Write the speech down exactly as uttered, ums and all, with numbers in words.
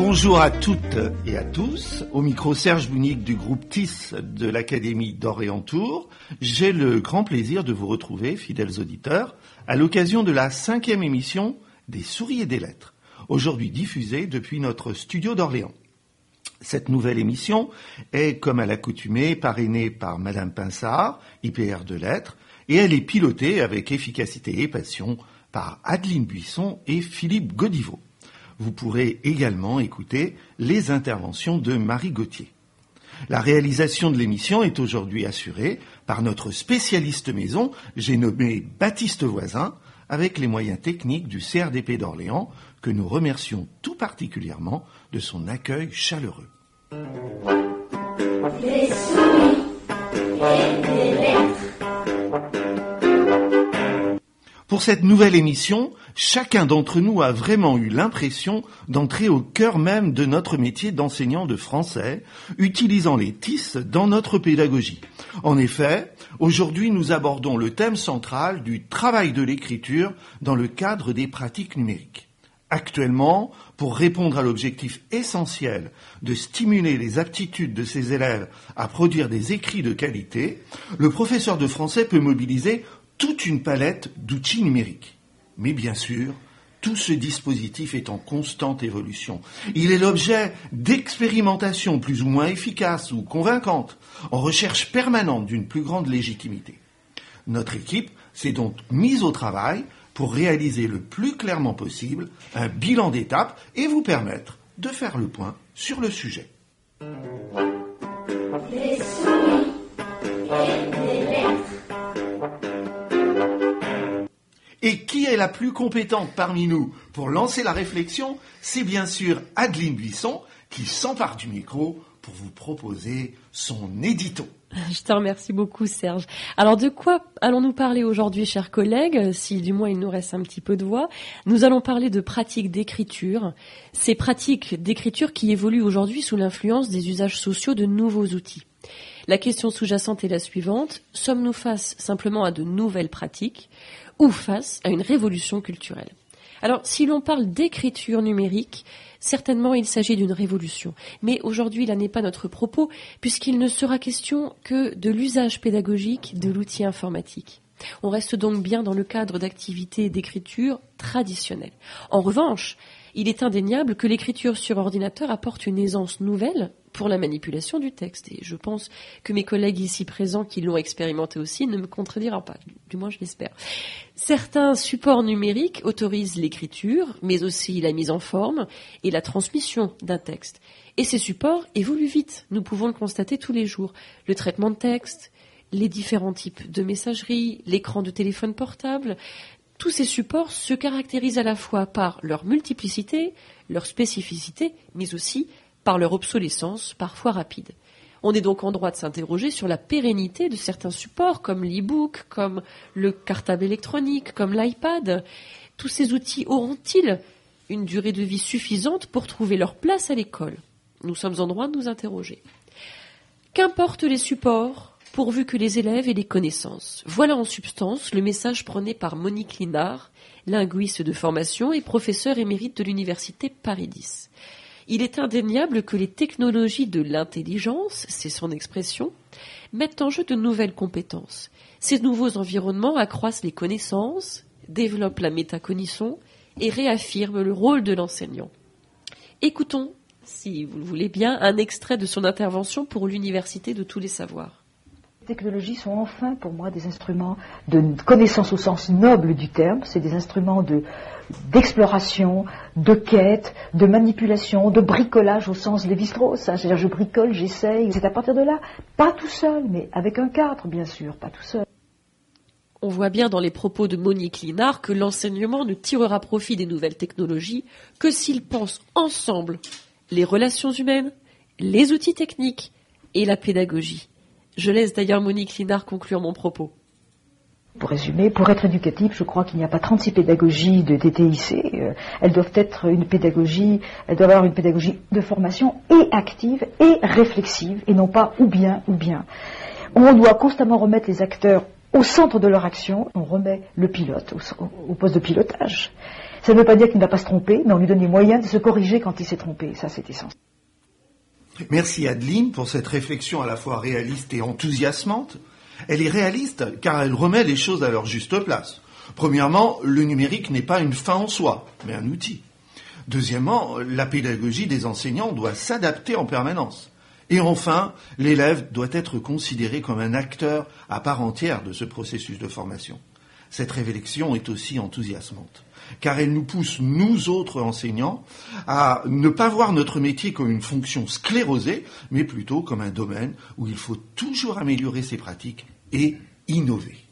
Bonjour à toutes et à tous. Au micro Serge Bounic du groupe T I S de l'Académie d'Orléans-Tours. J'ai le grand plaisir de vous retrouver, fidèles auditeurs, à l'occasion de la cinquième émission des Souris et des Lettres, aujourd'hui diffusée depuis notre studio d'Orléans. Cette nouvelle émission est, comme à l'accoutumée, parrainée par Madame Pinsard, I P R de Lettres, et elle est pilotée avec efficacité et passion par Adeline Buisson et Philippe Godiveau. Vous pourrez également écouter les interventions de Marie Gauthier. La réalisation de l'émission est aujourd'hui assurée par notre spécialiste maison, j'ai nommé Baptiste Voisin, avec les moyens techniques du C R D P d'Orléans, que nous remercions tout particulièrement de son accueil chaleureux. Les souris et les lettres. Pour cette nouvelle émission, chacun d'entre nous a vraiment eu l'impression d'entrer au cœur même de notre métier d'enseignant de français, utilisant les T I S dans notre pédagogie. En effet, aujourd'hui nous abordons le thème central du travail de l'écriture dans le cadre des pratiques numériques. Actuellement, pour répondre à l'objectif essentiel de stimuler les aptitudes de ses élèves à produire des écrits de qualité, le professeur de français peut mobiliser toute une palette d'outils numériques. Mais bien sûr, tout ce dispositif est en constante évolution. Il est l'objet d'expérimentations plus ou moins efficaces ou convaincantes, en recherche permanente d'une plus grande légitimité. Notre équipe s'est donc mise au travail pour réaliser le plus clairement possible un bilan d'étape et vous permettre de faire le point sur le sujet. Les souris et les lettres. Et qui est la plus compétente parmi nous pour lancer la réflexion? C'est bien sûr Adeline Buisson qui s'empare du micro pour vous proposer son édito. Je te remercie beaucoup, Serge. Alors, de quoi allons-nous parler aujourd'hui, chers collègues? Si du moins il nous reste un petit peu de voix. Nous allons parler de pratiques d'écriture. Ces pratiques d'écriture qui évoluent aujourd'hui sous l'influence des usages sociaux de nouveaux outils. La question sous-jacente est la suivante. Sommes-nous face simplement à de nouvelles pratiques ou face à une révolution culturelle? Alors, si l'on parle d'écriture numérique, certainement il s'agit d'une révolution. Mais aujourd'hui, là n'est pas notre propos, puisqu'il ne sera question que de l'usage pédagogique de l'outil informatique. On reste donc bien dans le cadre d'activités d'écriture traditionnelles. En revanche, il est indéniable que l'écriture sur ordinateur apporte une aisance nouvelle pour la manipulation du texte. Et je pense que mes collègues ici présents qui l'ont expérimenté aussi ne me contrediront pas, du moins je l'espère. Certains supports numériques autorisent l'écriture, mais aussi la mise en forme et la transmission d'un texte. Et ces supports évoluent vite, nous pouvons le constater tous les jours. Le traitement de texte, les différents types de messagerie, l'écran de téléphone portable, tous ces supports se caractérisent à la fois par leur multiplicité, leur spécificité, mais aussi par leur obsolescence, parfois rapide. On est donc en droit de s'interroger sur la pérennité de certains supports, comme l'e-book, comme le cartable électronique, comme l'iPad. Tous ces outils auront-ils une durée de vie suffisante pour trouver leur place à l'école? Nous sommes en droit de nous interroger. Qu'importent les supports, pourvu que les élèves aient des connaissances. Voilà en substance le message prôné par Monique Linard, linguiste de formation et professeure émérite de l'université Paris dix. Il est indéniable que les technologies de l'intelligence, c'est son expression, mettent en jeu de nouvelles compétences. Ces nouveaux environnements accroissent les connaissances, développent la métacognition et réaffirment le rôle de l'enseignant. Écoutons, si vous le voulez bien, un extrait de son intervention pour l'Université de tous les savoirs. Les technologies sont enfin pour moi des instruments de connaissance au sens noble du terme, c'est des instruments de, d'exploration, de quête, de manipulation, de bricolage au sens Lévi-Strauss, hein, c'est-à-dire je bricole, j'essaye, c'est à partir de là, pas tout seul, mais avec un cadre bien sûr, pas tout seul. On voit bien dans les propos de Monique Linard que l'enseignement ne tirera profit des nouvelles technologies que s'il pense ensemble les relations humaines, les outils techniques et la pédagogie. Je laisse d'ailleurs Monique Linard conclure mon propos. Pour résumer, pour être éducatif, je crois qu'il n'y a pas trente-six pédagogies de T T I C. Euh, elles doivent être une pédagogie, elles doivent avoir une pédagogie de formation et active et réflexive, et non pas ou bien ou bien. On doit constamment remettre les acteurs au centre de leur action. On remet le pilote au, au poste de pilotage. Ça ne veut pas dire qu'il ne va pas se tromper, mais on lui donne les moyens de se corriger quand il s'est trompé. Et ça, c'est essentiel. Merci Adeline pour cette réflexion à la fois réaliste et enthousiasmante. Elle est réaliste car elle remet les choses à leur juste place. Premièrement, le numérique n'est pas une fin en soi, mais un outil. Deuxièmement, la pédagogie des enseignants doit s'adapter en permanence. Et enfin, l'élève doit être considéré comme un acteur à part entière de ce processus de formation. Cette réflexion est aussi enthousiasmante, car elle nous pousse, nous autres enseignants, à ne pas voir notre métier comme une fonction sclérosée, mais plutôt comme un domaine où il faut toujours améliorer ses pratiques et innover.